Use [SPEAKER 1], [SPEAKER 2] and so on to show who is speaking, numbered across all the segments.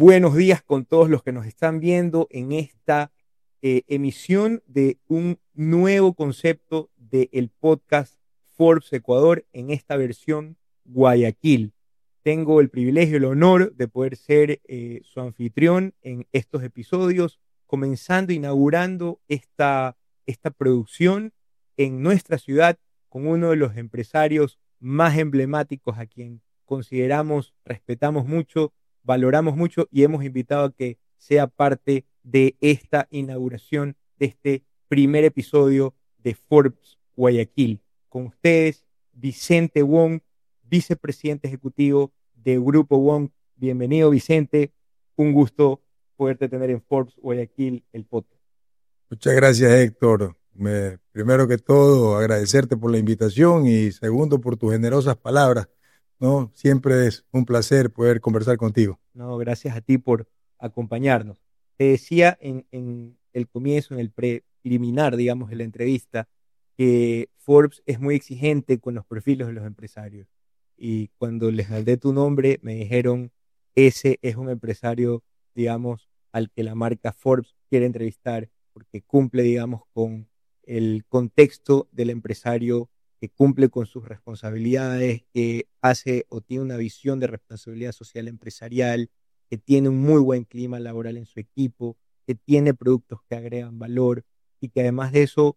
[SPEAKER 1] Buenos días con todos los que nos están viendo en esta emisión de un nuevo concepto del podcast Forbes Ecuador en esta versión Guayaquil. Tengo el privilegio, el honor de poder ser su anfitrión en estos episodios, comenzando, inaugurando esta producción en nuestra ciudad con uno de los empresarios más emblemáticos a quien consideramos, respetamos mucho, valoramos mucho y hemos invitado a que sea parte de esta inauguración de este primer episodio de Forbes Guayaquil. Con ustedes, Vicente Wong, vicepresidente ejecutivo de Grupo Wong. Bienvenido, Vicente. Un gusto poderte tener en Forbes Guayaquil, el podcast.
[SPEAKER 2] Muchas gracias, Héctor. Primero que todo, agradecerte por la invitación y segundo, por tus generosas palabras, ¿no? Siempre es un placer poder conversar contigo.
[SPEAKER 1] No, gracias a ti por acompañarnos. Te decía en el comienzo, en el preliminar, digamos, de la entrevista, que Forbes es muy exigente con los perfiles de los empresarios. Y cuando les hablé tu nombre, me dijeron, ese es un empresario, digamos, al que la marca Forbes quiere entrevistar, porque cumple, digamos, con el contexto del empresario, que cumple con sus responsabilidades, que hace o tiene una visión de responsabilidad social empresarial, que tiene un muy buen clima laboral en su equipo, que tiene productos que agregan valor y que además de eso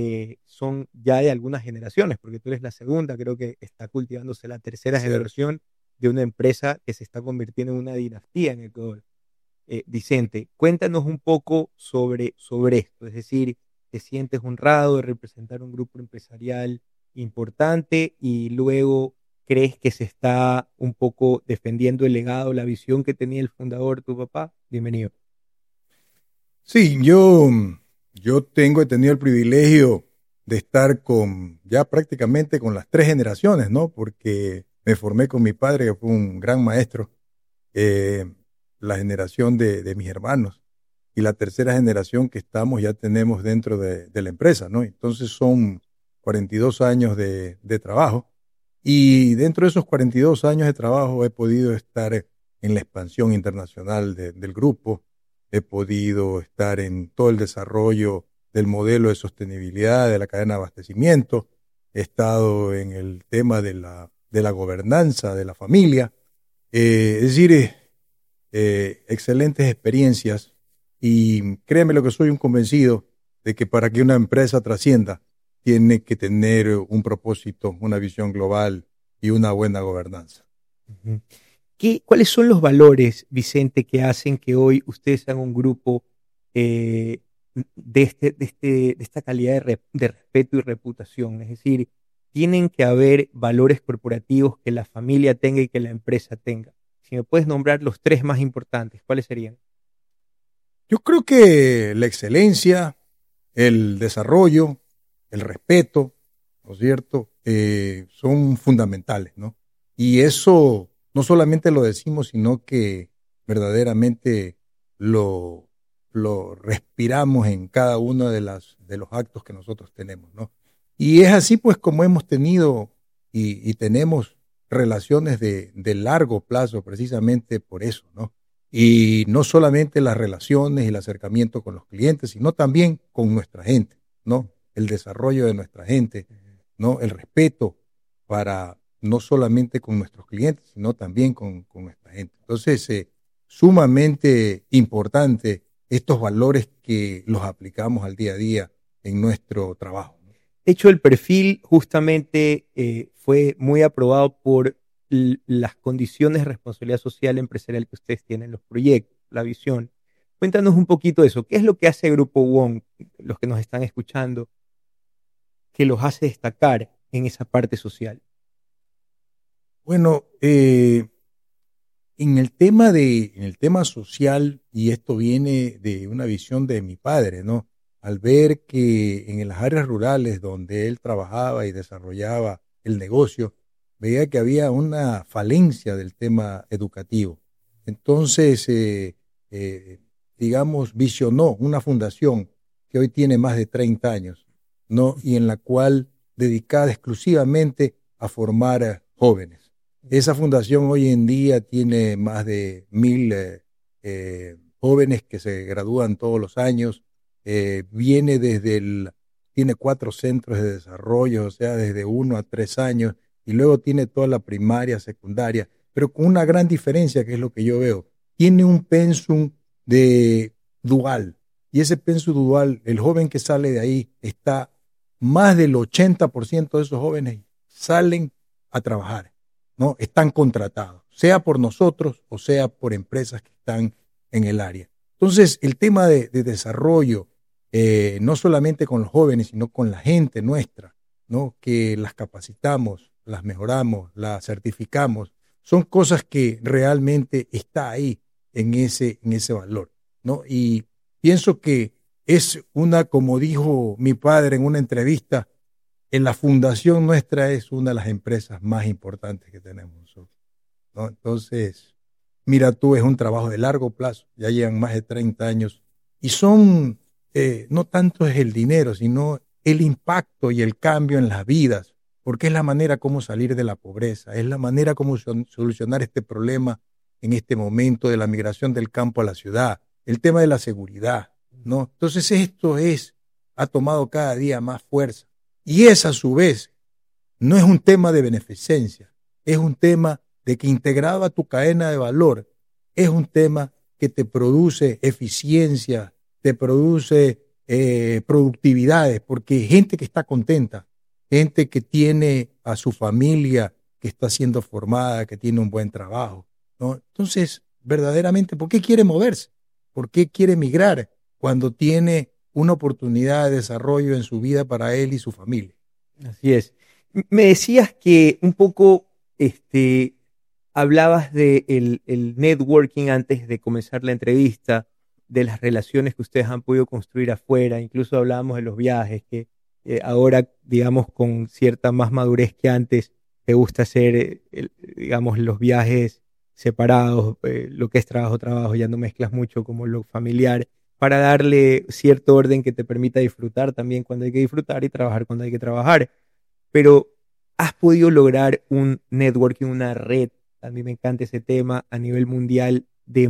[SPEAKER 1] son ya de algunas generaciones, porque tú eres la segunda, creo que está cultivándose la tercera generación de una empresa que se está convirtiendo en una dinastía en Ecuador. Vicente, cuéntanos un poco sobre esto, es decir, ¿te sientes honrado de representar un grupo empresarial importante y luego crees que se está un poco defendiendo el legado, la visión que tenía el fundador, tu papá? Bienvenido.
[SPEAKER 2] Sí, he tenido el privilegio de estar ya prácticamente con las tres generaciones, ¿no? Porque me formé con mi padre, que fue un gran maestro, la generación de mis hermanos y la tercera generación que ya tenemos dentro de la empresa, ¿no? Entonces son 42 años de trabajo y dentro de esos 42 años de trabajo he podido estar en la expansión internacional del grupo, he podido estar en todo el desarrollo del modelo de sostenibilidad de la cadena de abastecimiento, he estado en el tema de la gobernanza de la familia, es decir, excelentes experiencias y créeme lo que soy un convencido de que para que una empresa trascienda tiene que tener un propósito, una visión global y una buena gobernanza.
[SPEAKER 1] Uh-huh. ¿Cuáles son los valores, Vicente, que hacen que hoy ustedes sean un grupo de esta calidad de respeto y reputación? Es decir, tienen que haber valores corporativos que la familia tenga y que la empresa tenga. Si me puedes nombrar los tres más importantes, ¿cuáles serían?
[SPEAKER 2] Yo creo que la excelencia, el desarrollo, el respeto, ¿no es cierto?, son fundamentales, ¿no? Y eso no solamente lo decimos, sino que verdaderamente lo respiramos en cada uno de los actos que nosotros tenemos, ¿no? Y es así pues como hemos tenido y tenemos relaciones de largo plazo precisamente por eso, ¿no? Y no solamente las relaciones y el acercamiento con los clientes, sino también con nuestra gente, ¿no? El desarrollo de nuestra gente, ¿no? El respeto para no solamente con nuestros clientes, sino también con nuestra gente. Entonces, sumamente importante estos valores que los aplicamos al día a día en nuestro trabajo.
[SPEAKER 1] De hecho, el perfil justamente fue muy aprobado por las condiciones de responsabilidad social empresarial que ustedes tienen, los proyectos, la visión. Cuéntanos un poquito de eso. ¿Qué es lo que hace Grupo Wong, los que nos están escuchando, que los hace destacar en esa parte social?
[SPEAKER 2] Bueno, en el tema social, y esto viene de una visión de mi padre, ¿no? Al ver que en las áreas rurales donde él trabajaba y desarrollaba el negocio, veía que había una falencia del tema educativo. Entonces, digamos, visionó una fundación que hoy tiene más de 30 años, ¿no? Y en la cual dedicada exclusivamente a formar jóvenes. Esa fundación hoy en día tiene más de 1,000 jóvenes que se gradúan todos los años, viene tiene 4 centros de desarrollo, o sea, desde 1 a 3 años, y luego tiene toda la primaria, secundaria, pero con una gran diferencia, que es lo que yo veo. Tiene un pensum de dual, y ese pensum dual, el joven que sale de ahí, más del 80% de esos jóvenes salen a trabajar, ¿no? Están contratados, sea por nosotros o sea por empresas que están en el área. Entonces, el tema de desarrollo, no solamente con los jóvenes, sino con la gente nuestra, ¿no? Que las capacitamos, las mejoramos, las certificamos, son cosas que realmente está ahí en ese valor, ¿no? Y pienso que como dijo mi padre en una entrevista, en la fundación nuestra es una de las empresas más importantes que tenemos nosotros, ¿no? Entonces, mira tú, es un trabajo de largo plazo, ya llevan más de 30 años y no tanto es el dinero, sino el impacto y el cambio en las vidas, porque es la manera como salir de la pobreza, es la manera como solucionar este problema en este momento de la migración del campo a la ciudad, el tema de la seguridad, ¿no? Entonces ha tomado cada día más fuerza. Y a su vez, no es un tema de beneficencia, es un tema de que integrado a tu cadena de valor, es un tema que te produce eficiencia, te produce productividades, porque gente que está contenta, gente que tiene a su familia, que está siendo formada, que tiene un buen trabajo, ¿no? Entonces, verdaderamente, ¿por qué quiere moverse? ¿Por qué quiere migrar cuando tiene una oportunidad de desarrollo en su vida para él y su familia?
[SPEAKER 1] Así es. Me decías que un poco hablabas de el networking antes de comenzar la entrevista, de las relaciones que ustedes han podido construir afuera, incluso hablábamos de los viajes, que ahora, digamos, con cierta más madurez que antes, te gusta hacer, digamos, los viajes separados, lo que es trabajo, ya no mezclas mucho como lo familiar, para darle cierto orden que te permita disfrutar también cuando hay que disfrutar y trabajar cuando hay que trabajar. Pero has podido lograr un networking, una red, a mí me encanta ese tema, a nivel mundial,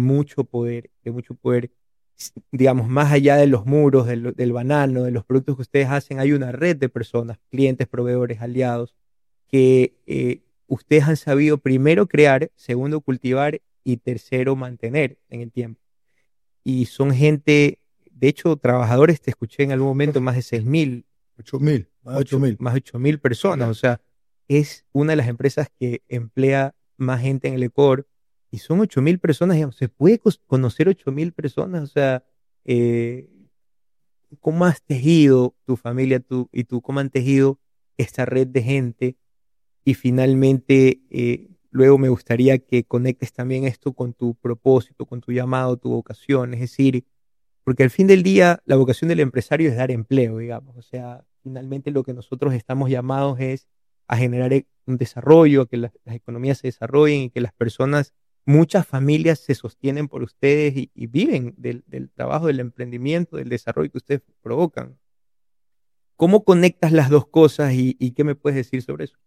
[SPEAKER 1] de mucho poder, digamos, más allá de los muros, del banano, de los productos que ustedes hacen, hay una red de personas, clientes, proveedores, aliados, que ustedes han sabido primero crear, segundo cultivar y tercero mantener en el tiempo. Y son gente, de hecho, trabajadores, te escuché en algún momento, más de 6.000,
[SPEAKER 2] 8.000, más de 8.000.
[SPEAKER 1] más de 8.000 personas, o sea, es una de las empresas que emplea más gente en el Ecuador, y son 8.000 personas, digamos, se puede conocer 8.000 personas, o sea, eh, ¿cómo has tejido tu familia y tú, cómo han tejido esta red de gente? Y finalmente, luego me gustaría que conectes también esto con tu propósito, con tu llamado, tu vocación, es decir, porque al fin del día la vocación del empresario es dar empleo, digamos, o sea, finalmente lo que nosotros estamos llamados es a generar un desarrollo, a que las economías se desarrollen y que las personas, muchas familias se sostienen por ustedes y viven del trabajo, del emprendimiento, del desarrollo que ustedes provocan. ¿Cómo conectas las dos cosas y qué me puedes decir sobre eso?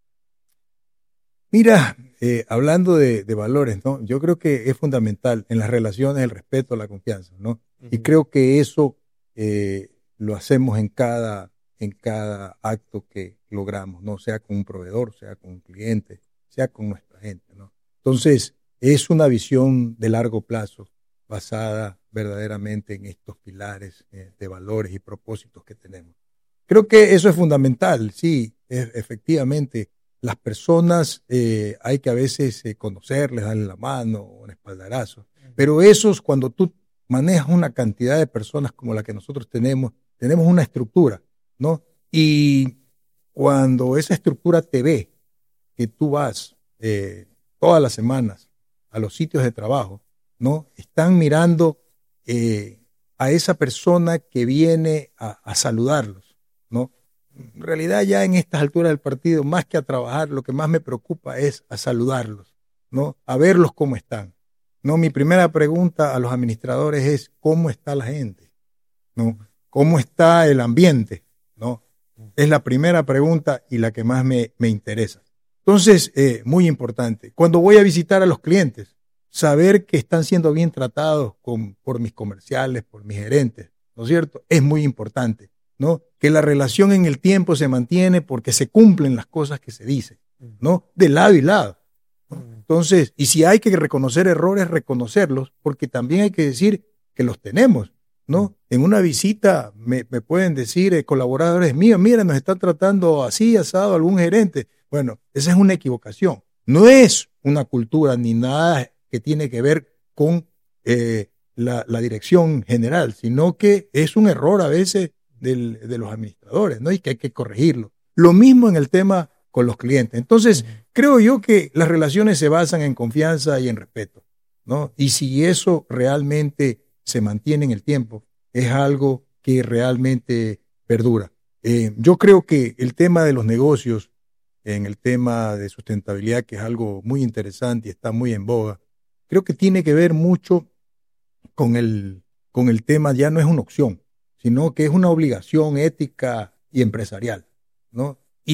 [SPEAKER 2] Mira, hablando de valores, ¿no? Yo creo que es fundamental en las relaciones el respeto, la confianza, ¿no? Y creo que eso lo hacemos en cada acto que logramos, ¿no? Sea con un proveedor, sea con un cliente, sea con nuestra gente, ¿no? Entonces, es una visión de largo plazo basada verdaderamente en estos pilares de valores y propósitos que tenemos. Creo que eso es fundamental, sí, efectivamente. Las personas hay que a veces conocerles, darle la mano, un espaldarazo, pero cuando tú manejas una cantidad de personas como la que nosotros tenemos una estructura, ¿no? Y cuando esa estructura te ve, que tú vas todas las semanas a los sitios de trabajo, ¿no? Están mirando a esa persona que viene a saludarlos, ¿no? En realidad ya en estas alturas del partido, más que a trabajar, lo que más me preocupa es a saludarlos, ¿no? A verlos cómo están, ¿no? Mi primera pregunta a los administradores es ¿cómo está la gente? ¿No? ¿Cómo está el ambiente? ¿No? Es la primera pregunta y la que más me interesa. Entonces, muy importante. Cuando voy a visitar a los clientes, saber que están siendo bien tratados por mis comerciales, por mis gerentes, ¿no es cierto? Es muy importante, ¿no? Que la relación en el tiempo se mantiene porque se cumplen las cosas que se dicen, ¿no? De lado y lado. Entonces, y si hay que reconocer errores, reconocerlos, porque también hay que decir que los tenemos, ¿no? En una visita me pueden decir colaboradores míos, mira, nos están tratando así, asado algún gerente. Bueno, esa es una equivocación. No es una cultura ni nada que tiene que ver con la dirección general, sino que es un error a veces de los administradores, ¿no? Y que hay que corregirlo. Lo mismo en el tema con los clientes. Entonces, creo yo que las relaciones se basan en confianza y en respeto, ¿no? Y si eso realmente se mantiene en el tiempo, es algo que realmente perdura. Yo creo que el tema de los negocios, en el tema de sustentabilidad, que es algo muy interesante y está muy en boga, creo que tiene que ver mucho con el tema, ya no es una opción, sino que es una obligación ética y empresarial, ¿no?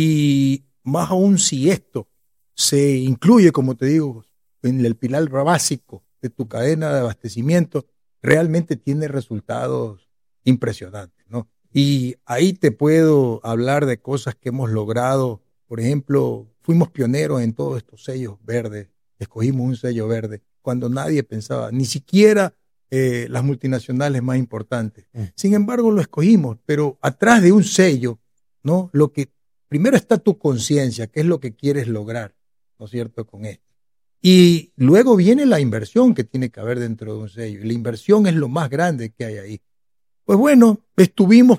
[SPEAKER 2] Y más aún si esto se incluye, como te digo, en el pilar básico de tu cadena de abastecimiento, realmente tiene resultados impresionantes, ¿no? Y ahí te puedo hablar de cosas que hemos logrado. Por ejemplo, fuimos pioneros en todos estos sellos verdes, escogimos un sello verde cuando nadie pensaba, ni siquiera las multinacionales más importantes. Sin embargo, lo escogimos, pero atrás de un sello, ¿no? Lo que primero está tu conciencia, qué es lo que quieres lograr, ¿no es cierto?, con esto. Y luego viene la inversión que tiene que haber dentro de un sello. Y la inversión es lo más grande que hay ahí. Pues bueno, estuvimos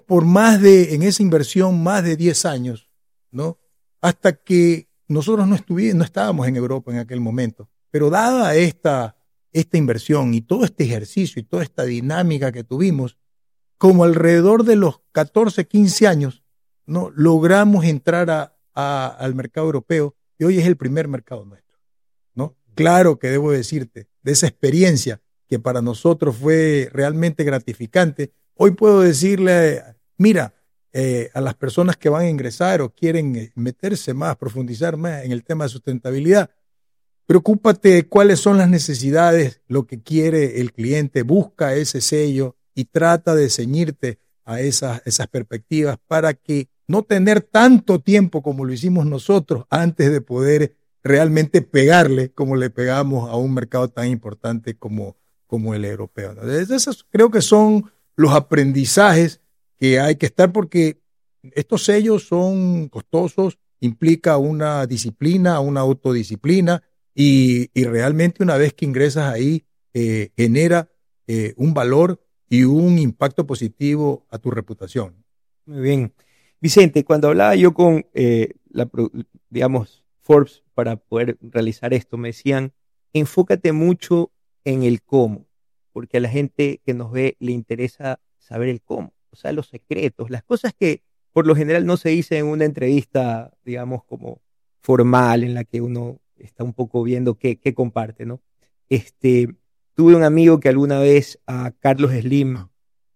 [SPEAKER 2] en esa inversión más de 10 años, ¿no? Hasta que nosotros no estábamos en Europa en aquel momento. Pero dada esta inversión y todo este ejercicio y toda esta dinámica que tuvimos, como alrededor de los 14, 15 años, ¿no? Logramos entrar al mercado europeo y hoy es el primer mercado nuestro, ¿no? Claro que debo decirte, de esa experiencia que para nosotros fue realmente gratificante, hoy puedo decirle, mira, a las personas que van a ingresar o quieren meterse más, profundizar más en el tema de sustentabilidad, preocúpate de cuáles son las necesidades, lo que quiere el cliente, busca ese sello y trata de ceñirte a esas perspectivas para que no tener tanto tiempo como lo hicimos nosotros antes de poder realmente pegarle como le pegamos a un mercado tan importante como el europeo, ¿no? Esos creo que son los aprendizajes que hay que estar, porque estos sellos son costosos, implica una disciplina, una autodisciplina, y realmente una vez que ingresas ahí genera un valor y un impacto positivo a tu reputación.
[SPEAKER 1] Muy bien. Vicente, cuando hablaba yo con, digamos, Forbes para poder realizar esto, me decían, enfócate mucho en el cómo, porque a la gente que nos ve le interesa saber el cómo, o sea, los secretos, las cosas que por lo general no se dicen en una entrevista, digamos, como formal, en la que uno está un poco viendo qué comparte, ¿no? Tuve un amigo que alguna vez a Carlos Slim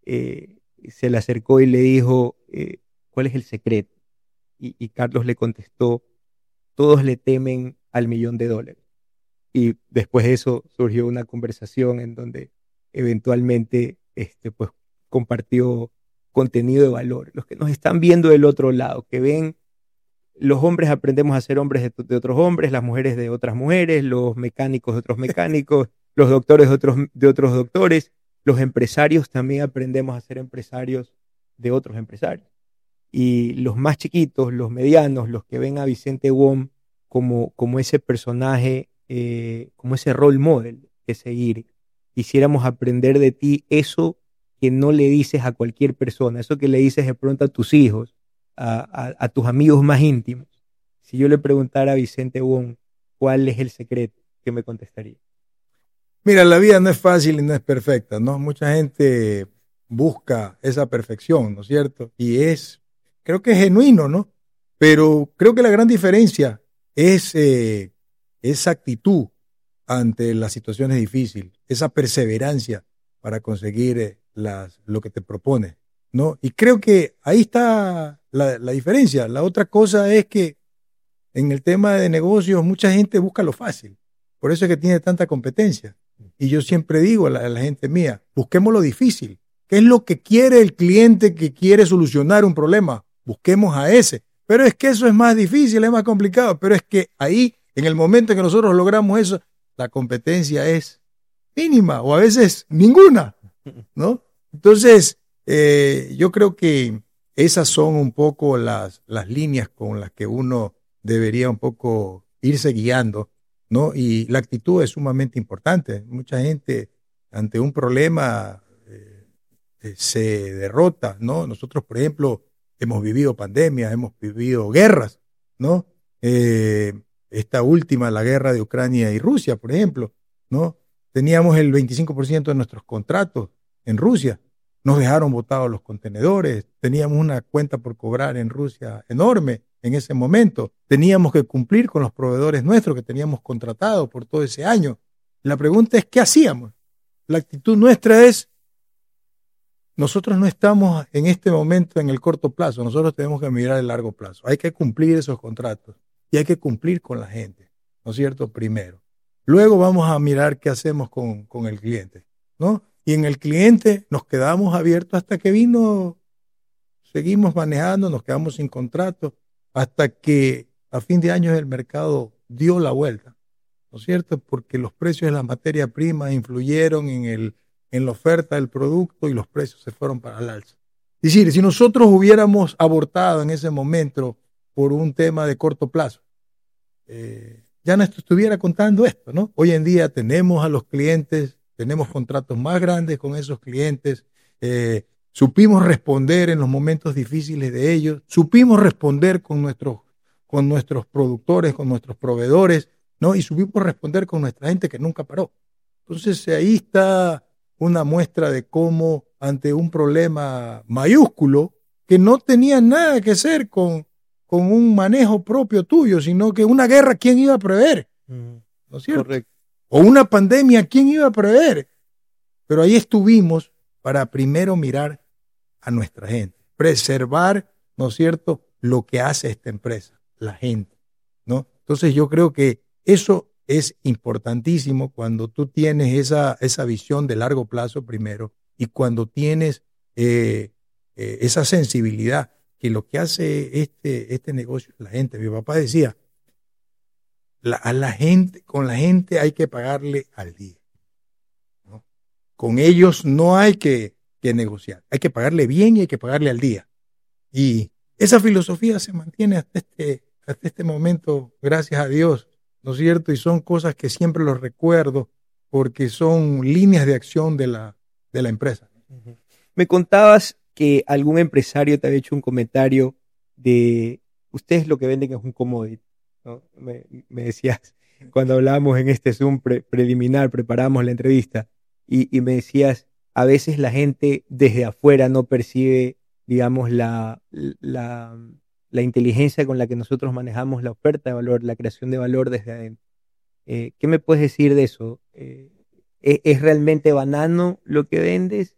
[SPEAKER 1] se le acercó y le dijo, ¿cuál es el secreto? Y Carlos le contestó, todos le temen al $1.000.000. Y después de eso surgió una conversación en donde eventualmente pues, compartió contenido de valor. Los que nos están viendo del otro lado, que ven, los hombres aprendemos a ser hombres de otros hombres, las mujeres de otras mujeres, los mecánicos de otros mecánicos, los doctores de otros doctores, los empresarios también aprendemos a ser empresarios de otros empresarios. Y los más chiquitos, los medianos, los que ven a Vicente Wong como ese personaje, como ese role model que seguir. Quisiéramos aprender de ti eso que no le dices a cualquier persona, eso que le dices de pronto a tus hijos, a tus amigos más íntimos. Si yo le preguntara a Vicente Wong cuál es el secreto, ¿qué me contestaría?
[SPEAKER 2] Mira, la vida no es fácil y no es perfecta, ¿no? Mucha gente busca esa perfección, ¿no es cierto? Y creo que es genuino, ¿no? Pero creo que la gran diferencia es esa actitud ante las situaciones difíciles, esa perseverancia para conseguir lo que te propones, ¿no? Y creo que ahí está la diferencia. La otra cosa es que en el tema de negocios mucha gente busca lo fácil, Por eso es que tiene tanta competencia. Y yo siempre digo a la gente mía, busquemos lo difícil. ¿Qué es lo que quiere el cliente que quiere solucionar un problema? Busquemos a ese. Pero es que eso es más difícil, es más complicado. Pero es que ahí, en el momento en que nosotros logramos eso, la competencia es mínima o a veces ninguna, ¿no? Entonces, yo creo que esas son un poco las líneas con las que uno debería un poco irse guiando, ¿no? Y la actitud es sumamente importante. Mucha gente ante un problema se derrota, ¿no? Nosotros, por ejemplo, hemos vivido pandemias, hemos vivido guerras, ¿no? Esta última, la guerra de Ucrania y Rusia, por ejemplo, ¿no? Teníamos el 25% de nuestros contratos en Rusia. Nos dejaron botados los contenedores. Teníamos una cuenta por cobrar en Rusia enorme en ese momento. Teníamos que cumplir con los proveedores nuestros que teníamos contratados por todo ese año. La pregunta es, ¿qué hacíamos? La actitud nuestra es, nosotros no estamos en este momento en el corto plazo, nosotros tenemos que mirar el largo plazo. Hay que cumplir esos contratos y hay que cumplir con la gente, ¿no es cierto? Primero. Luego vamos a mirar qué hacemos con el cliente, ¿no? Y en el cliente nos quedamos abiertos hasta que vino, seguimos manejando, nos quedamos sin contrato, hasta que a fin de año el mercado dio la vuelta, ¿no es cierto? Porque los precios de la materia prima influyeron en la oferta del producto y los precios se fueron para el alza. Es decir, si nosotros hubiéramos abortado en ese momento por un tema de corto plazo, ya no estuviera contando esto, ¿no? Hoy en día tenemos a los clientes, tenemos contratos más grandes con esos clientes, supimos responder en los momentos difíciles de ellos, supimos responder con nuestros productores, con nuestros proveedores, ¿no? Y supimos responder con nuestra gente que nunca paró. Entonces ahí está una muestra de cómo ante un problema mayúsculo que no tenía nada que hacer con un manejo propio tuyo, sino que una guerra, ¿quién iba a prever? ¿No es cierto?
[SPEAKER 1] Correcto.
[SPEAKER 2] O una pandemia, ¿quién iba a prever? Pero ahí estuvimos para primero mirar a nuestra gente, preservar, ¿no es cierto?, lo que hace esta empresa, la gente, ¿no? Entonces yo creo que eso es importantísimo cuando tú tienes esa visión de largo plazo primero y cuando tienes esa sensibilidad que lo que hace este negocio es la gente. Mi papá decía, con la gente hay que pagarle al día, ¿no? Con ellos no hay que negociar, hay que pagarle bien y hay que pagarle al día. Y esa filosofía se mantiene hasta este momento, gracias a Dios, ¿no es cierto? Y son cosas que siempre los recuerdo porque son líneas de acción de la empresa.
[SPEAKER 1] Uh-huh. Me contabas que algún empresario te había hecho un comentario de ustedes lo que venden es un commodity, ¿no? Me decías cuando hablábamos en este Zoom preliminar, preparamos la entrevista y me decías, a veces la gente desde afuera no percibe, digamos, la inteligencia con la que nosotros manejamos la oferta de valor, la creación de valor desde adentro. ¿Qué me puedes decir de eso? ¿Es realmente banano lo que vendes?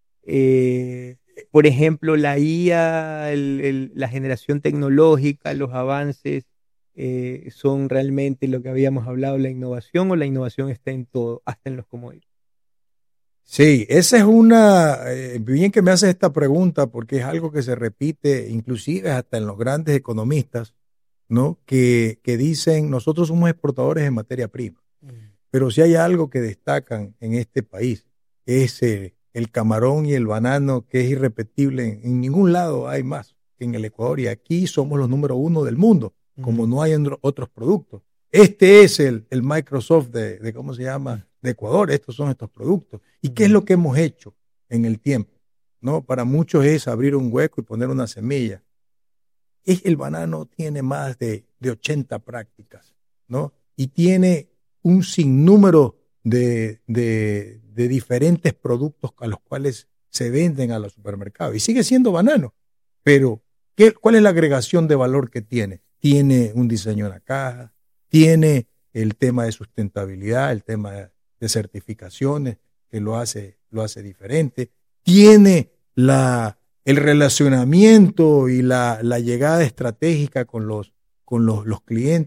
[SPEAKER 1] Por ejemplo, la IA, la generación tecnológica, los avances, ¿son realmente lo que habíamos hablado, la innovación, o la innovación está en todo, hasta en los commodities?
[SPEAKER 2] Sí, esa es bien que me haces esta pregunta porque es algo que se repite inclusive hasta en los grandes economistas, ¿no? Que dicen, nosotros somos exportadores de materia prima, pero si hay algo que destacan en este país es el camarón y el banano, que es irrepetible. En ningún lado hay más que en el Ecuador, y aquí somos los número 1 del mundo, como no hay otros productos. Este es el Microsoft de ¿cómo se llama?, de Ecuador. Estos son estos productos. ¿Y qué es lo que hemos hecho en el tiempo? ¿No? Para muchos es abrir un hueco y poner una semilla. El banano tiene más de 80 prácticas, ¿no? Y tiene un sinnúmero de diferentes productos a los cuales se venden a los supermercados. Y sigue siendo banano. Pero, ¿cuál es la agregación de valor que tiene? Tiene un diseño en la caja, tiene el tema de sustentabilidad, el tema de certificaciones, que lo hace diferente. Tiene el relacionamiento y la llegada estratégica con los clientes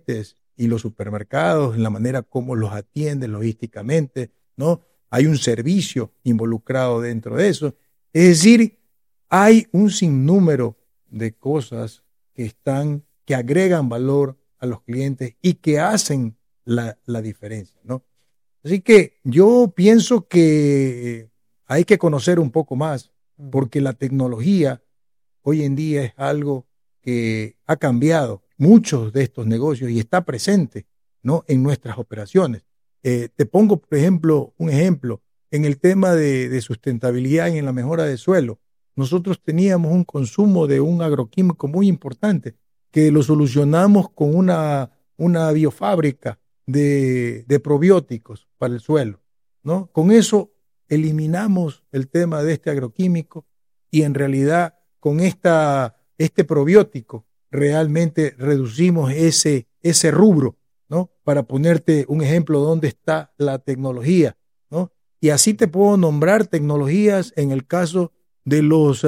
[SPEAKER 2] y los supermercados, en la manera como los atienden logísticamente, ¿no? Hay un servicio involucrado dentro de eso. Es decir, hay un sinnúmero de cosas que agregan valor a los clientes y que hacen la diferencia, ¿no? Así que yo pienso que hay que conocer un poco más, porque la tecnología hoy en día es algo que ha cambiado muchos de estos negocios y está presente, ¿no?, en nuestras operaciones. Te pongo, por ejemplo, un ejemplo. En el tema de sustentabilidad y en la mejora de suelo, nosotros teníamos un consumo de un agroquímico muy importante que lo solucionamos con una biofábrica de probióticos para el suelo, ¿no? Con eso eliminamos el tema de este agroquímico y en realidad con este probiótico realmente reducimos ese rubro, ¿no? Para ponerte un ejemplo donde está la tecnología, ¿no? Y así te puedo nombrar tecnologías en el caso de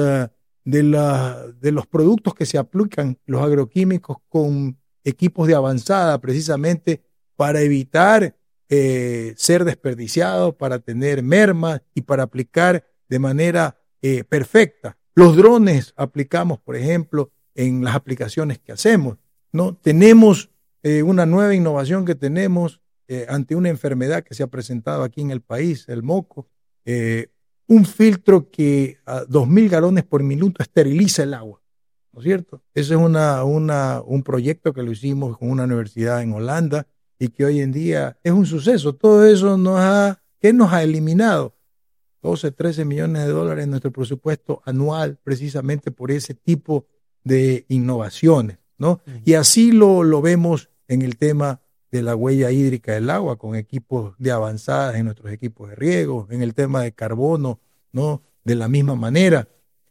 [SPEAKER 2] los productos que se aplican, los agroquímicos, con equipos de avanzada, precisamente para evitar ser desperdiciados, para tener mermas y para aplicar de manera perfecta. Los drones aplicamos, por ejemplo, en las aplicaciones que hacemos, ¿no? Tenemos una nueva innovación que tenemos ante una enfermedad que se ha presentado aquí en el país, el moco, un filtro que a 2.000 galones por minuto esteriliza el agua, ¿no es cierto? Ese es un proyecto que lo hicimos con una universidad en Holanda y que hoy en día es un suceso. Todo eso ¿qué nos ha eliminado? 12, 13 millones de dólares en nuestro presupuesto anual, precisamente por ese tipo de innovaciones, ¿no? Y así lo vemos en el tema de la huella hídrica del agua, con equipos de avanzadas en nuestros equipos de riego, en el tema de carbono, ¿no? De la misma manera.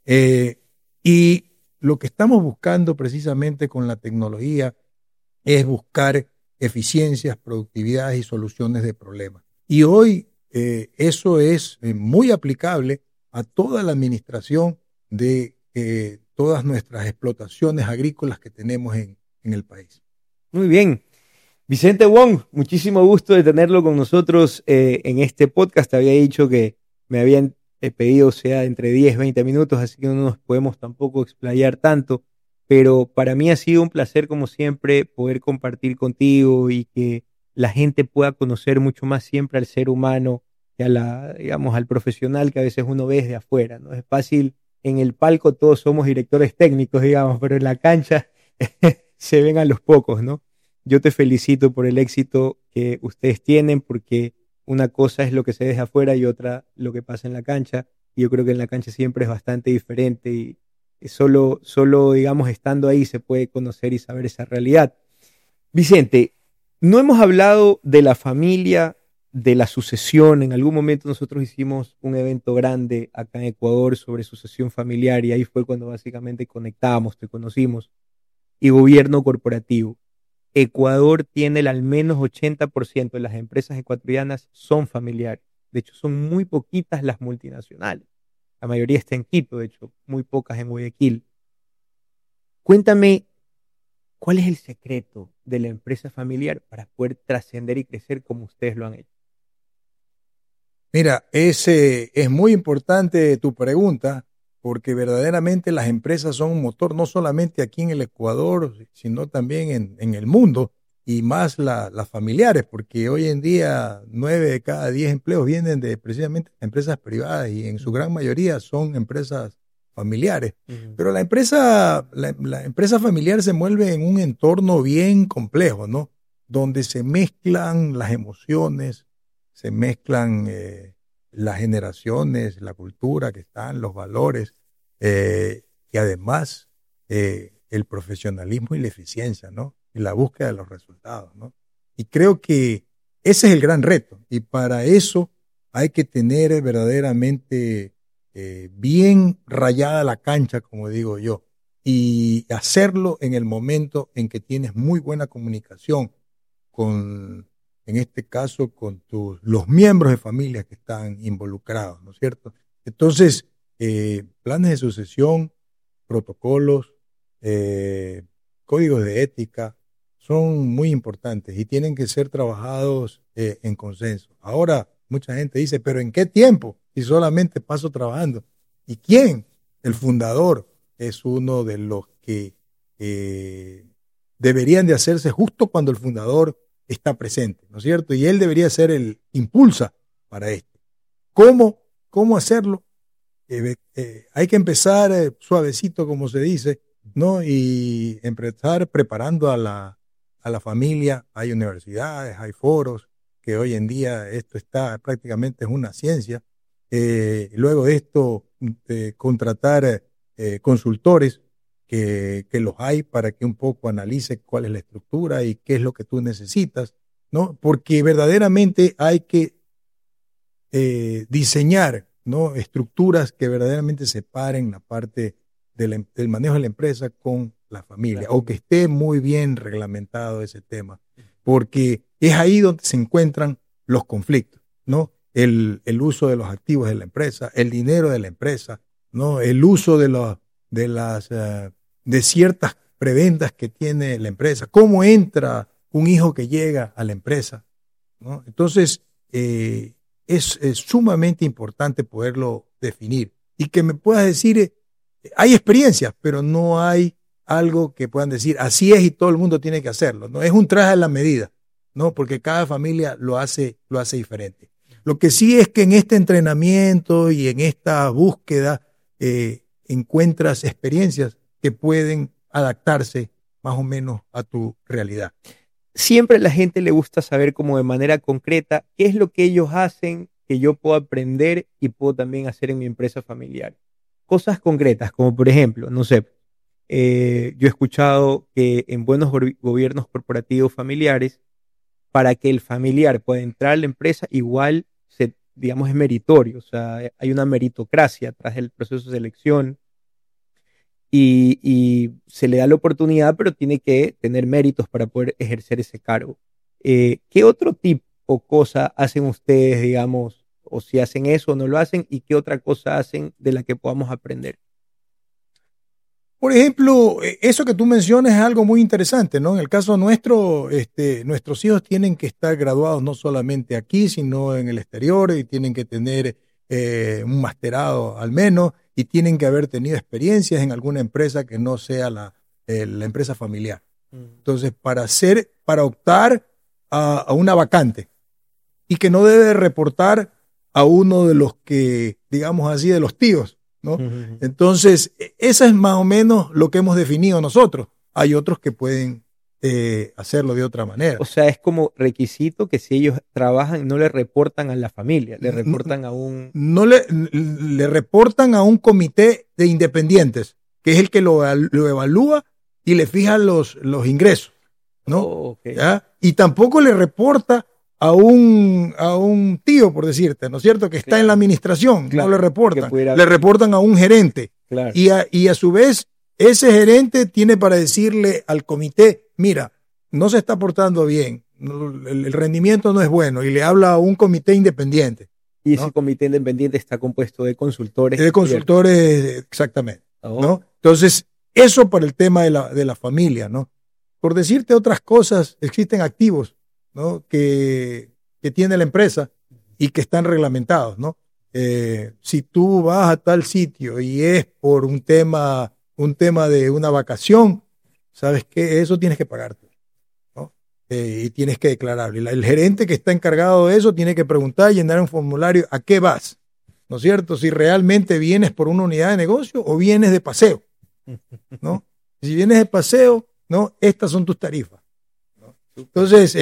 [SPEAKER 2] Y lo que estamos buscando precisamente con la tecnología es buscar eficiencias, productividad y soluciones de problemas. Y hoy eso es muy aplicable a toda la administración de todas nuestras explotaciones agrícolas que tenemos en el país.
[SPEAKER 1] Muy bien. Vicente Wong, muchísimo gusto de tenerlo con nosotros en este podcast. Te había dicho que me habían pedido sea entre 10, 20 minutos, así que no nos podemos tampoco explayar tanto, pero para mí ha sido un placer, como siempre, poder compartir contigo y que la gente pueda conocer mucho más siempre al ser humano que digamos, al profesional que a veces uno ve desde afuera, ¿no? Es fácil, en el palco todos somos directores técnicos, digamos, pero en la cancha se ven a los pocos, ¿no? Yo te felicito por el éxito que ustedes tienen, porque una cosa es lo que se deja afuera y otra lo que pasa en la cancha. Y yo creo que en la cancha siempre es bastante diferente y solo, digamos, estando ahí se puede conocer y saber esa realidad. Vicente, no hemos hablado de la familia, de la sucesión. En algún momento nosotros hicimos un evento grande acá en Ecuador sobre sucesión familiar y ahí fue cuando básicamente conectamos, te conocimos, y gobierno corporativo. Ecuador tiene el al menos 80% de las empresas ecuatorianas son familiares. De hecho, son muy poquitas las multinacionales. La mayoría está en Quito, de hecho, muy pocas en Guayaquil. Cuéntame, ¿cuál es el secreto de la empresa familiar para poder trascender y crecer como ustedes lo han hecho?
[SPEAKER 2] Mira, es muy importante tu pregunta, porque verdaderamente las empresas son un motor, no solamente aquí en el Ecuador, sino también en el mundo, y más las familiares, porque hoy en día 9 de cada 10 empleos vienen de precisamente empresas privadas y en su gran mayoría son empresas familiares. Pero la empresa familiar se mueve en un entorno bien complejo, ¿no? Donde se mezclan las emociones, se mezclan las generaciones, la cultura que están, los valores, y además el profesionalismo y la eficiencia, ¿no? Y la búsqueda de los resultados, ¿no? Y creo que ese es el gran reto. Y para eso hay que tener verdaderamente bien rayada la cancha, como digo yo, y hacerlo en el momento en que tienes muy buena comunicación en este caso, con los miembros de familia que están involucrados, ¿no es cierto? Entonces, planes de sucesión, protocolos, códigos de ética, son muy importantes y tienen que ser trabajados en consenso. Ahora, mucha gente dice, pero ¿en qué tiempo? Si solamente paso trabajando. ¿Y quién? El fundador es uno de los que deberían de hacerse justo cuando el fundador está presente, ¿no es cierto? Y él debería ser el impulsa para esto. ¿Cómo hacerlo? Hay que empezar suavecito, como se dice, ¿no? Y empezar preparando a la familia. Hay universidades, hay foros, que hoy en día esto está prácticamente es una ciencia. Luego de esto, contratar consultores que los hay para que un poco analice cuál es la estructura y qué es lo que tú necesitas, ¿no? Porque verdaderamente hay que diseñar, ¿no? Estructuras que verdaderamente separen la parte del manejo de la empresa con la familia, o que esté muy bien reglamentado ese tema, porque es ahí donde se encuentran los conflictos, ¿no? El uso de los activos de la empresa, el dinero de la empresa, ¿no? El uso de ciertas prebendas que tiene la empresa, cómo entra un hijo que llega a la empresa, ¿no? Entonces, es sumamente importante poderlo definir y que me puedas decir, hay experiencias, pero no hay algo que puedan decir, así es y todo el mundo tiene que hacerlo, ¿no? Es un traje a la medida, ¿no? Porque cada familia lo hace diferente. Lo que sí es que en este entrenamiento y en esta búsqueda encuentras experiencias que pueden adaptarse más o menos a tu realidad.
[SPEAKER 1] Siempre a la gente le gusta saber como de manera concreta qué es lo que ellos hacen que yo puedo aprender y puedo también hacer en mi empresa familiar. Cosas concretas, como por ejemplo, no sé, yo he escuchado que en buenos gobiernos corporativos familiares, para que el familiar pueda entrar a la empresa, igual digamos, es meritorio, o sea, hay una meritocracia tras el proceso de selección y se le da la oportunidad, pero tiene que tener méritos para poder ejercer ese cargo. ¿Qué otro tipo o cosa hacen ustedes, digamos, o si hacen eso o no lo hacen, y qué otra cosa hacen de la que podamos aprender?
[SPEAKER 2] Por ejemplo, eso que tú mencionas es algo muy interesante, ¿no? En el caso nuestro, nuestros hijos tienen que estar graduados no solamente aquí, sino en el exterior, y tienen que tener un masterado al menos, y tienen que haber tenido experiencias en alguna empresa que no sea la empresa familiar. Entonces, para optar a una vacante, y que no debe reportar a uno de los que, digamos así, de los tíos, ¿no? Entonces, eso es más o menos lo que hemos definido nosotros. Hay otros que pueden hacerlo de otra manera.
[SPEAKER 1] O sea, es como requisito que si ellos trabajan no le reportan a la familia, le reportan a un...
[SPEAKER 2] No le reportan a un comité de independientes, que es el que lo evalúa y le fija los ingresos, ¿no?
[SPEAKER 1] Oh, okay.
[SPEAKER 2] ¿Ya? Y tampoco le reporta a un tío, por decirte, ¿no es cierto?, que está
[SPEAKER 1] claro.
[SPEAKER 2] en la administración,
[SPEAKER 1] claro.
[SPEAKER 2] no le reportan, le reportan a un gerente.
[SPEAKER 1] Claro.
[SPEAKER 2] Y a su vez, ese gerente tiene para decirle al comité, mira, no se está portando bien, el rendimiento no es bueno, y le habla a un comité independiente.
[SPEAKER 1] Y ese comité independiente está compuesto de consultores.
[SPEAKER 2] De consultores, exactamente. Oh. ¿No? Entonces, eso para el tema de la familia, ¿no? Por decirte otras cosas, existen activos, ¿no?, que tiene la empresa y que están reglamentados, ¿no? Si tú vas a tal sitio y es por un tema de una vacación, ¿sabes qué? Eso tienes que pagarte, ¿no? Y tienes que declararlo. El gerente que está encargado de eso tiene que preguntar, llenar un formulario, ¿a qué vas? ¿No es cierto? Si realmente vienes por una unidad de negocio o vienes de paseo, ¿no? Si vienes de paseo, ¿no? Estas son tus tarifas, ¿no? Entonces,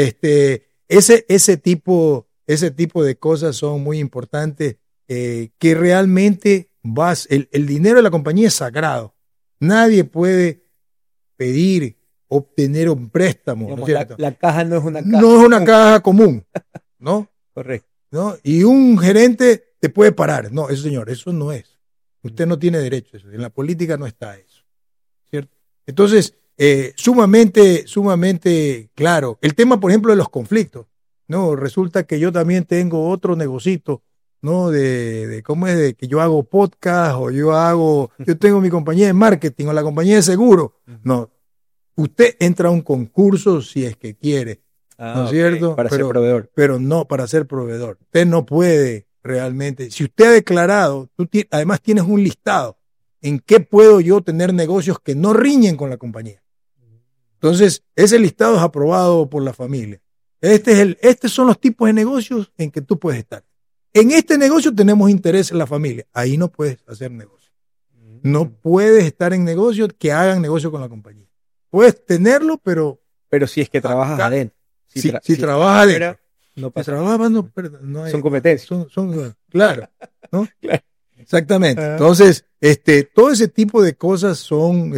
[SPEAKER 2] ese tipo de cosas son muy importantes, que realmente el dinero de la compañía es sagrado. Nadie puede pedir, obtener un préstamo.
[SPEAKER 1] Digamos,
[SPEAKER 2] ¿no es cierto?
[SPEAKER 1] La caja no es una caja.
[SPEAKER 2] No es una caja común, ¿no?
[SPEAKER 1] Correcto.
[SPEAKER 2] ¿No? Y un gerente te puede parar. No, eso, señor, eso no es. Usted no tiene derecho a eso. En la política no está eso, ¿cierto? Entonces, sumamente claro. El tema, por ejemplo, de los conflictos, ¿no? Resulta que yo también tengo otro negocito, ¿no? De cómo es, de que yo hago podcast, o yo tengo mi compañía de marketing o la compañía de seguro. No, Usted entra a un concurso si es que quiere, ¿no es cierto?
[SPEAKER 1] Para ser proveedor.
[SPEAKER 2] Pero no para ser proveedor. Usted no puede realmente. Si usted ha declarado, además tienes un listado en qué puedo yo tener negocios que no riñen con la compañía. Entonces, ese listado es aprobado por la familia. Estos son los tipos de negocios en que tú puedes estar. En este negocio tenemos interés en la familia. Ahí no puedes hacer negocio. No puedes estar en negocios que hagan negocio con la compañía. Puedes tenerlo, pero
[SPEAKER 1] si es que trabajas adentro.
[SPEAKER 2] Si trabajas adentro.
[SPEAKER 1] No pasa.
[SPEAKER 2] No hay,
[SPEAKER 1] son competencias.
[SPEAKER 2] Claro, ¿no?
[SPEAKER 1] Claro.
[SPEAKER 2] Exactamente. Entonces, todo ese tipo de cosas son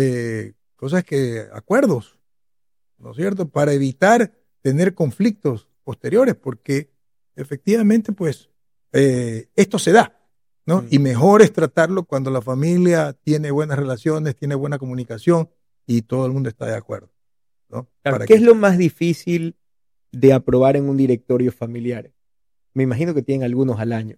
[SPEAKER 2] acuerdos, ¿no es cierto? Para evitar tener conflictos posteriores, porque efectivamente, pues, esto se da, ¿no? Y mejor es tratarlo cuando la familia tiene buenas relaciones, tiene buena comunicación y todo el mundo está de acuerdo, ¿no?
[SPEAKER 1] Claro, ¿qué es lo más difícil de aprobar en un directorio familiar? Me imagino que tienen algunos al año.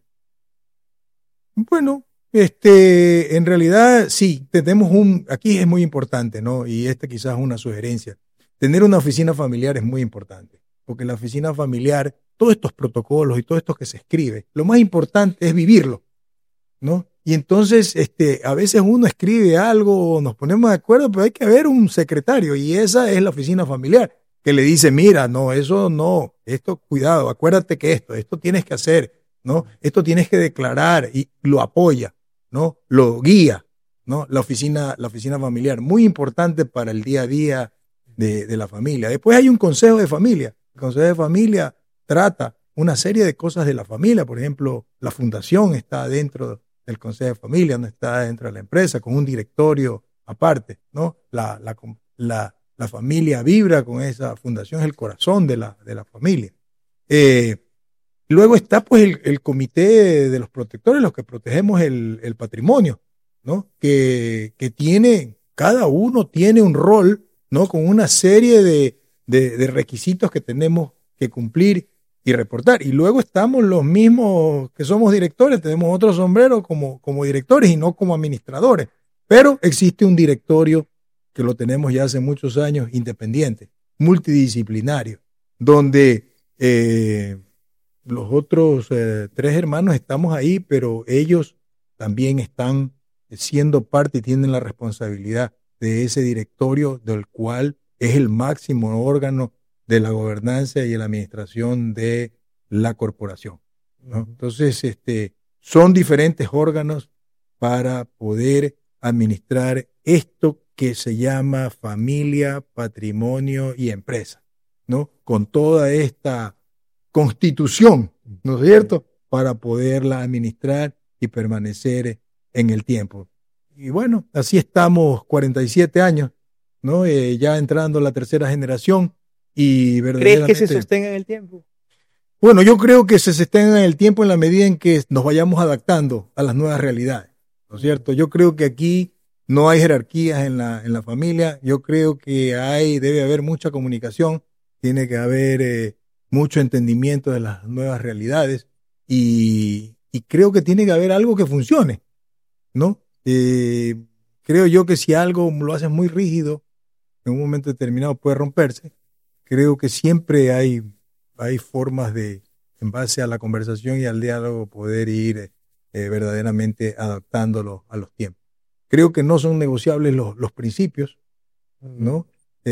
[SPEAKER 2] Bueno, en realidad sí, aquí es muy importante, ¿no? Y quizás es una sugerencia. Tener una oficina familiar es muy importante, porque en la oficina familiar, todos estos protocolos y todo esto que se escribe, lo más importante es vivirlo, ¿no? Y entonces, a veces uno escribe algo, nos ponemos de acuerdo, pero hay que haber un secretario y esa es la oficina familiar que le dice, mira, no, eso no, esto, cuidado, acuérdate que esto tienes que hacer, ¿no? Esto tienes que declarar y lo apoya, ¿no? Lo guía, ¿no? La oficina familiar, muy importante para el día a día de la familia. Después hay un consejo de familia. El consejo de familia trata una serie de cosas de la familia, por ejemplo, la fundación está dentro del consejo de familia, no está dentro de la empresa, con un directorio aparte, ¿no? La familia vibra con esa fundación, es el corazón de la familia. Luego está pues el comité de los protectores, los que protegemos el patrimonio, ¿no? Que cada uno tiene un rol, ¿no? Con una serie de requisitos que tenemos que cumplir y reportar. Y luego estamos los mismos que somos directores, tenemos otro sombrero como directores y no como administradores. Pero existe un directorio que lo tenemos ya hace muchos años, independiente, multidisciplinario, donde los otros 3 hermanos estamos ahí, pero ellos también están siendo parte y tienen la responsabilidad de ese directorio, del cual es el máximo órgano de la gobernanza y la administración de la corporación, ¿no? Entonces, son diferentes órganos para poder administrar esto que se llama familia, patrimonio y empresa, ¿no? Con toda esta constitución, ¿no es cierto?, para poderla administrar y permanecer en el tiempo. Y bueno, así estamos 47 años, ¿no? Ya entrando la tercera generación y verdaderamente...
[SPEAKER 1] ¿Crees que se sostenga en el tiempo?
[SPEAKER 2] Bueno, yo creo que se sostenga en el tiempo en la medida en que nos vayamos adaptando a las nuevas realidades, ¿no es cierto? Yo creo que aquí no hay jerarquías en la familia, yo creo que debe haber mucha comunicación, tiene que haber mucho entendimiento de las nuevas realidades y creo que tiene que haber algo que funcione, ¿no? Creo yo que si algo lo haces muy rígido, en un momento determinado puede romperse. Creo que siempre hay formas de, en base a la conversación y al diálogo, poder ir verdaderamente adaptándolo a los tiempos. Creo que no son negociables los principios, ¿no?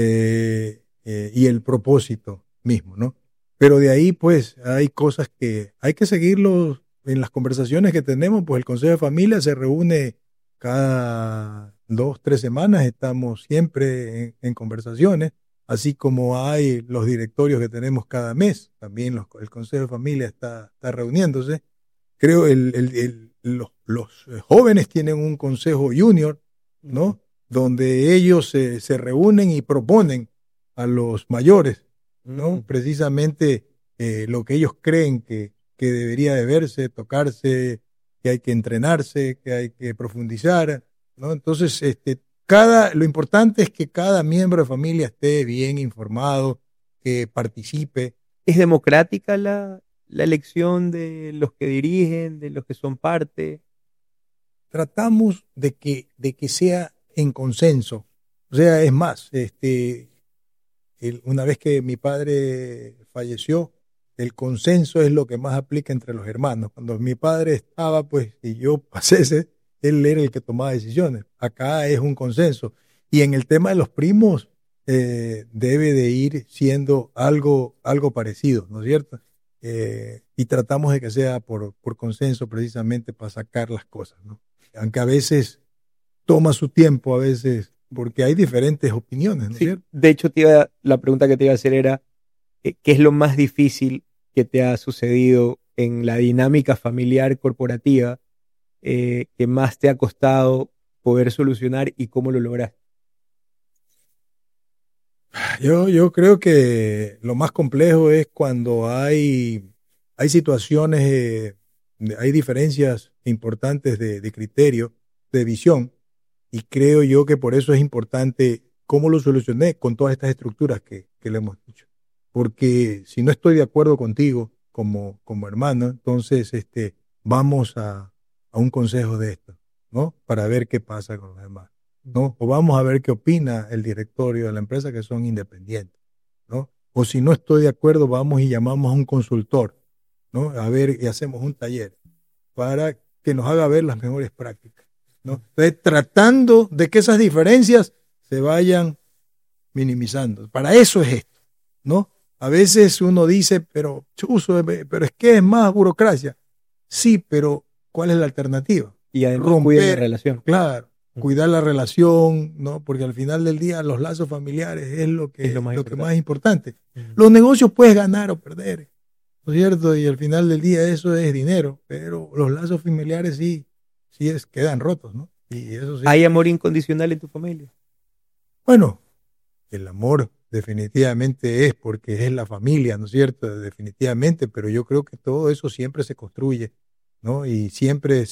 [SPEAKER 2] Y el propósito mismo, ¿no? Pero de ahí, pues, hay cosas que hay que seguirlos en las conversaciones que tenemos. Pues el Consejo de Familia se reúne cada 2, 3 semanas, estamos siempre en conversaciones, así como hay los directorios que tenemos cada mes, también el Consejo de Familia está reuniéndose. Creo los jóvenes tienen un consejo junior, ¿no? Donde ellos se reúnen y proponen a los mayores, ¿no? Precisamente lo que ellos creen que debería de verse, tocarse, que hay que entrenarse, que hay que profundizar, ¿no? Entonces, lo importante es que cada miembro de familia esté bien informado, que participe.
[SPEAKER 1] ¿Es democrática la elección de los que dirigen, de los que son parte?
[SPEAKER 2] Tratamos de que sea en consenso, O sea, es más, una vez que mi padre falleció, el consenso es lo que más aplica entre los hermanos. Cuando mi padre estaba, pues, y yo pasé, él era el que tomaba decisiones. Acá es un consenso. Y en el tema de los primos, debe de ir siendo algo parecido, ¿no es cierto? Y tratamos de que sea por consenso precisamente para sacar las cosas, ¿no? Aunque a veces toma su tiempo, a veces, porque hay diferentes opiniones, ¿no es
[SPEAKER 1] Sí,
[SPEAKER 2] cierto?
[SPEAKER 1] de hecho, la pregunta que te iba a hacer era, ¿qué es lo más difícil que te ha sucedido en la dinámica familiar corporativa que más te ha costado poder solucionar y cómo lo lograste?
[SPEAKER 2] Yo creo que lo más complejo es cuando hay situaciones, hay diferencias importantes de criterio, de visión, y creo yo que por eso es importante cómo lo solucioné con todas estas estructuras que le hemos dicho. Porque si no estoy de acuerdo contigo como hermano, entonces vamos a un consejo de esto, ¿no? Para ver qué pasa con los demás, ¿no? O vamos a ver qué opina el directorio de la empresa, que son independientes, ¿no? O si no estoy de acuerdo, vamos y llamamos a un consultor, ¿no? A ver, y hacemos un taller para que nos haga ver las mejores prácticas, ¿no? Entonces, tratando de que esas diferencias se vayan minimizando. Para eso es esto, ¿no? A veces uno dice, pero chuzo, pero es que es más burocracia. Sí, pero ¿cuál es la alternativa?
[SPEAKER 1] Y además cuiden la
[SPEAKER 2] Romper,
[SPEAKER 1] relación.
[SPEAKER 2] claro, cuidar la relación, ¿no? Porque al final del día los lazos familiares es
[SPEAKER 1] Es lo más
[SPEAKER 2] lo que
[SPEAKER 1] importante.
[SPEAKER 2] más es importante.
[SPEAKER 1] Ujú.
[SPEAKER 2] Los negocios puedes ganar o perder, ¿no es cierto? Y al final del día eso es dinero, pero los lazos familiares quedan rotos, ¿no? Y eso sí.
[SPEAKER 1] ¿Hay amor incondicional en tu familia?
[SPEAKER 2] Bueno, el amor definitivamente es porque es la familia, ¿no es cierto? Definitivamente, pero yo creo que todo eso siempre se construye, ¿no? Y siempre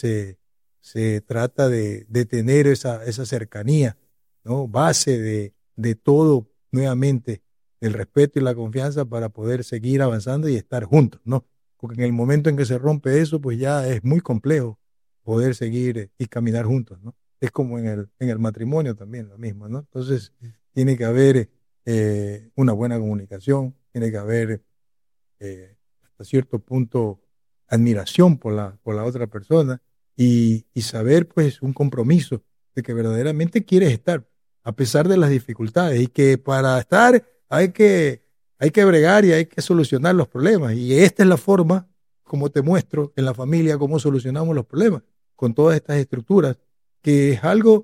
[SPEAKER 2] se trata de tener esa cercanía, ¿no? Base de todo, nuevamente, el respeto y la confianza para poder seguir avanzando y estar juntos, ¿no? Porque en el momento en que se rompe eso, pues ya es muy complejo poder seguir y caminar juntos, ¿no? Es como en el matrimonio también, lo mismo, ¿no? Entonces, tiene que haber una buena comunicación, tiene que haber hasta cierto punto admiración por la otra persona y saber pues un compromiso de que verdaderamente quieres estar a pesar de las dificultades y que para estar hay que bregar y hay que solucionar los problemas y esta es la forma como te muestro en la familia cómo solucionamos los problemas con todas estas estructuras que es algo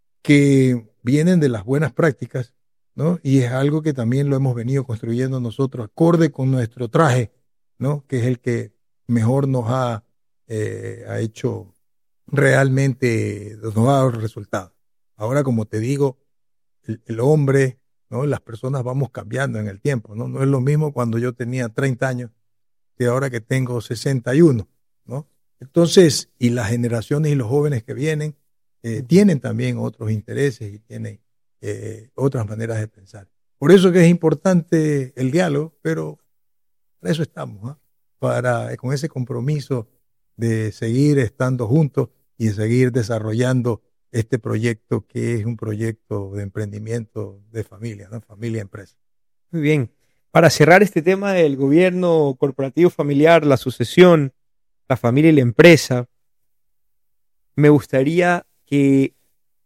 [SPEAKER 2] que vienen de las buenas prácticas, ¿no? Y es algo que también lo hemos venido construyendo nosotros, acorde con nuestro traje, ¿no? Que es el que mejor ha hecho realmente, nos ha dado resultados. Ahora, como te digo, el hombre, ¿no? Las personas vamos cambiando en el tiempo, ¿no? No es lo mismo cuando yo tenía 30 años que ahora que tengo 61, ¿no? Entonces, y las generaciones y los jóvenes que vienen tienen también otros intereses y tienen otras maneras de pensar. Por eso que es importante el diálogo, pero para eso estamos, ¿no? Con ese compromiso de seguir estando juntos y de seguir desarrollando este proyecto que es un proyecto de emprendimiento de familia, ¿no? Familia-empresa.
[SPEAKER 1] Muy bien. Para cerrar este tema del gobierno corporativo familiar, la sucesión, la familia y la empresa, me gustaría que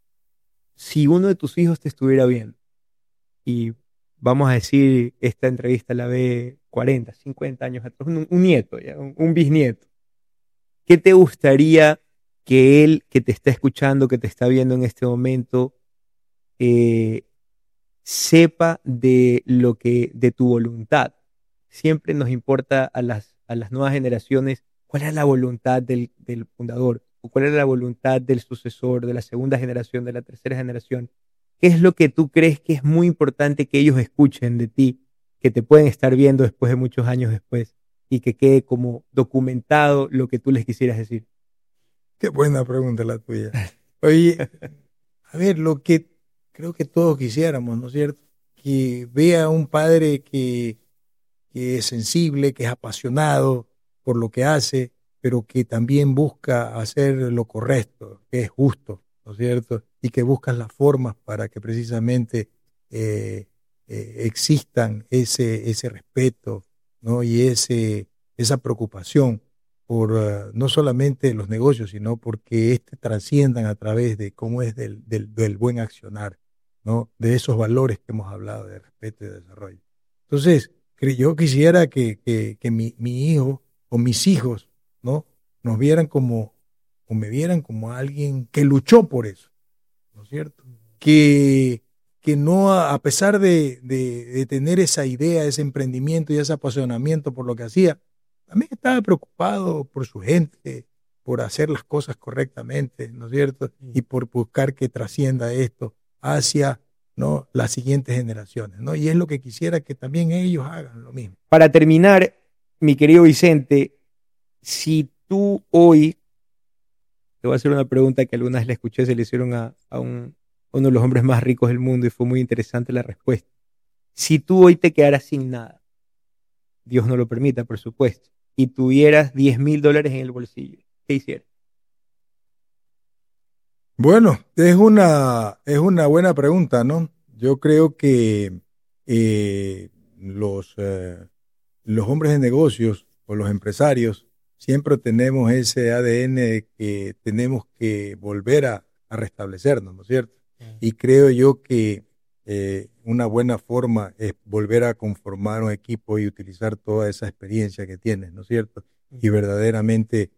[SPEAKER 1] si uno de tus hijos te estuviera viendo, y vamos a decir, esta entrevista la ve 40, 50 años atrás, un nieto, ya, un bisnieto, ¿qué te gustaría que él, que te está escuchando, que te está viendo en este momento, eh, sepa de tu voluntad? Siempre nos importa a las nuevas generaciones cuál es la voluntad del fundador o cuál es la voluntad del sucesor, de la segunda generación, de la tercera generación. ¿Qué es lo que tú crees que es muy importante que ellos escuchen de ti, que te pueden estar viendo después de muchos años después y que quede como documentado lo que tú les quisieras decir?
[SPEAKER 2] Qué buena pregunta la tuya. Oye, a ver, lo que creo que todos quisiéramos, ¿no es cierto? Que vea un padre que es sensible, que es apasionado por lo que hace, pero que también busca hacer lo correcto, que es justo, ¿no es cierto? y que buscas las formas para que precisamente existan ese respeto, ¿no? Y esa preocupación por no solamente los negocios, sino porque trasciendan a través de cómo es del buen accionar, ¿no? De esos valores que hemos hablado de respeto y de desarrollo. Entonces, yo quisiera que mi hijo o mis hijos, ¿no? Nos vieran o me vieran como alguien que luchó por eso, ¿no es cierto? Que no, a pesar de tener esa idea, ese emprendimiento y ese apasionamiento por lo que hacía, también estaba preocupado por su gente, por hacer las cosas correctamente, ¿no es cierto? Y por buscar que trascienda esto hacia, ¿no?, las siguientes generaciones, ¿no? Y es lo que quisiera que también ellos hagan lo mismo.
[SPEAKER 1] Para terminar, mi querido Vicente, si tú hoy, te voy a hacer una pregunta que alguna vez le escuché, se le hicieron a uno de los hombres más ricos del mundo y fue muy interesante la respuesta. Si tú hoy te quedaras sin nada, Dios no lo permita, por supuesto, y tuvieras $10,000 en el bolsillo, ¿qué hicieras?
[SPEAKER 2] Bueno, es una buena pregunta, ¿no? Yo creo que eh, los hombres de negocios o los empresarios siempre tenemos ese ADN de que tenemos que volver a restablecernos, ¿no es cierto? Y creo yo que una buena forma es volver a conformar un equipo y utilizar toda esa experiencia que tienes, ¿no es cierto? Y verdaderamente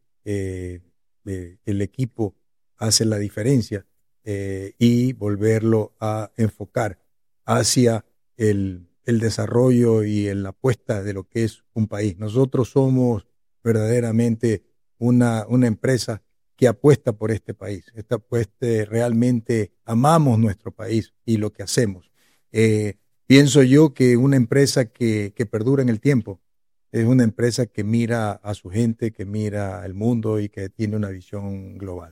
[SPEAKER 2] el equipo hace la diferencia y volverlo a enfocar hacia el desarrollo y en la apuesta de lo que es un país. Nosotros somos verdaderamente una empresa que apuesta por este país. Esta apuesta, realmente amamos nuestro país y lo que hacemos. Pienso yo que una empresa que perdura en el tiempo es una empresa que mira a su gente, que mira al mundo y que tiene una visión global.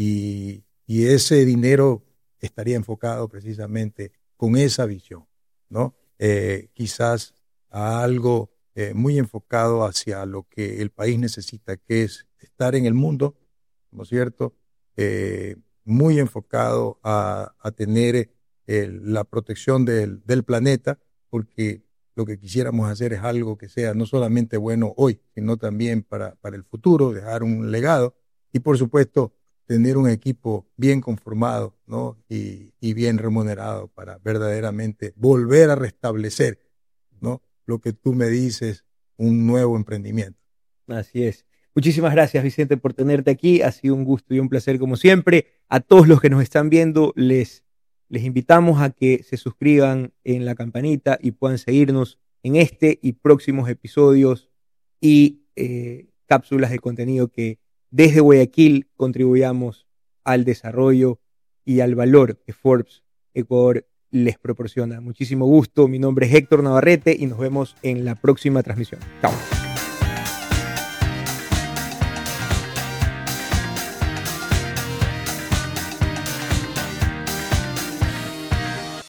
[SPEAKER 2] Y ese dinero estaría enfocado precisamente con esa visión, ¿no? Quizás a algo muy enfocado hacia lo que el país necesita, que es estar en el mundo, ¿no es cierto? Muy enfocado a tener la protección del planeta, porque lo que quisiéramos hacer es algo que sea no solamente bueno hoy, sino también para el futuro, dejar un legado y, por supuesto, tener un equipo bien conformado, ¿no? Y bien remunerado para verdaderamente volver a restablecer, ¿no?, lo que tú me dices, un nuevo emprendimiento.
[SPEAKER 1] Así es. Muchísimas gracias, Vicente, por tenerte aquí. Ha sido un gusto y un placer como siempre. A todos los que nos están viendo, les invitamos a que se suscriban en la campanita y puedan seguirnos en este y próximos episodios y cápsulas de contenido que desde Guayaquil contribuyamos al desarrollo y al valor que Forbes Ecuador les proporciona. Muchísimo gusto. Mi nombre es Héctor Navarrete y nos vemos en la próxima transmisión. Chao.